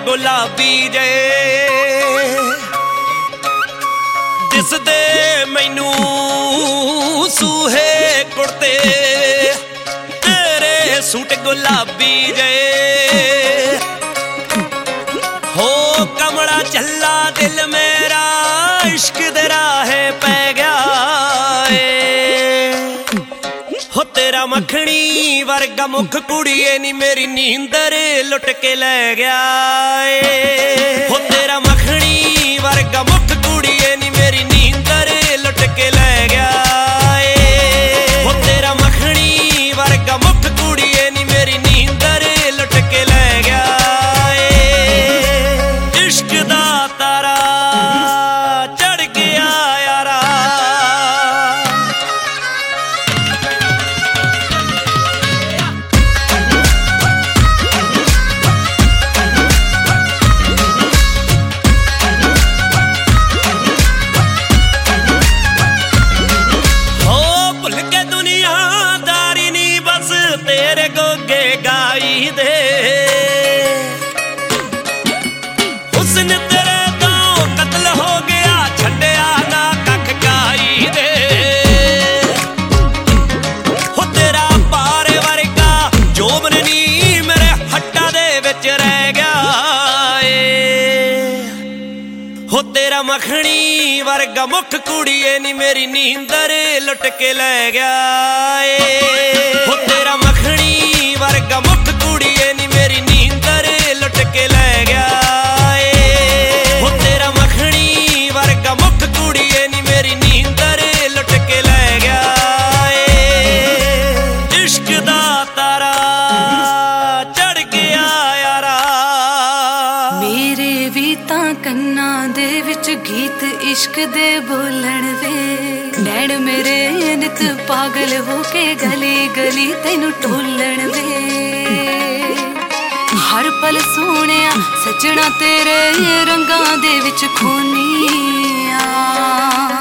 गुलाबी जे दिसदे मैनू सूहे कुर्ते तेरे सूट गुलाबी जे हो कमला चला दिल मेरा इश्क दे राहे पै गया हो तेरा मखनी वर्गा मुख कुड़िए नी मेरी नींदर लुट के ले गया हो तेरा मखनी वर्गा मुख कुड़िए नी मेरी नींदर लुट के ले गया हो तेरा मखनी वर्गा मुख कुड़िए नी मेरी नींदर लुट के ले गया इश्क दा तारा चढ़ गया यारा तेरे गोगे गाई दे हुस्न तेरे तो कत्ल हो गया छड्या ना कख काई दे हो तेरा पारे वर्गा जोबन नी मेरे हट्टा दे विच रह गया हो तेरा मखनी वर्गा मुख कुड़िए नी मेरी नींदर लुट के ले गया हो तेरा मखनी वर्गा मुख कुड़िए नी मेरी नींदर लुट के ले गया हो तेरा मखनी वर्गा मुख कुड़िए नी मेरी नींदर लुट के ले गया इश्क दा तारा चढ़ गया यारा मेरे भी तां कन्ना दे विच गीत इश्क दे बोलण वे नैण मेरे नित पागल होके गली गली तैनू टोलण वे हर पल सोहणिया सजना तेरे रंगां दे विच खोनी आ